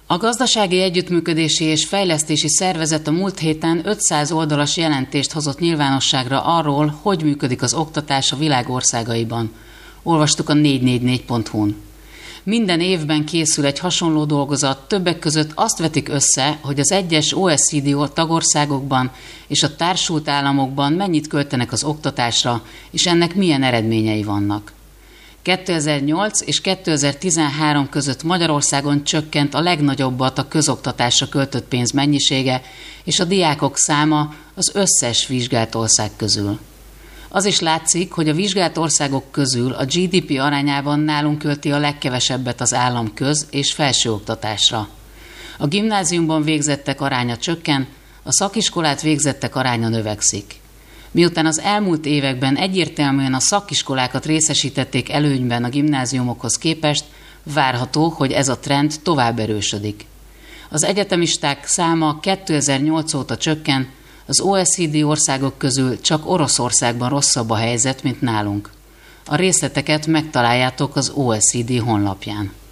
A Gazdasági Együttműködési és Fejlesztési Szervezet a múlt héten 500 oldalas jelentést hozott nyilvánosságra arról, hogy működik az oktatás a világ országaiban. Olvastuk a 444.hu-n. Minden évben készül egy hasonló dolgozat, többek között azt vetik össze, hogy az egyes OECD tagországokban és a társult államokban mennyit költenek az oktatásra, és ennek milyen eredményei vannak. 2008 és 2013 között Magyarországon csökkent a legnagyobbat a közoktatásra költött pénz mennyisége és a diákok száma az összes vizsgált ország közül. Az is látszik, hogy a vizsgált országok közül a GDP arányában nálunk költi a legkevesebbet az állam és felsőoktatásra. A gimnáziumban végzettek aránya csökken, a szakiskolát végzettek aránya növekszik. Miután az elmúlt években egyértelműen a szakiskolákat részesítették előnyben a gimnáziumokhoz képest, várható, hogy ez a trend tovább erősödik. Az egyetemisták száma 2008 óta csökken, az OECD országok közül csak Oroszországban rosszabb a helyzet, mint nálunk. A részleteket megtaláljátok az OECD honlapján.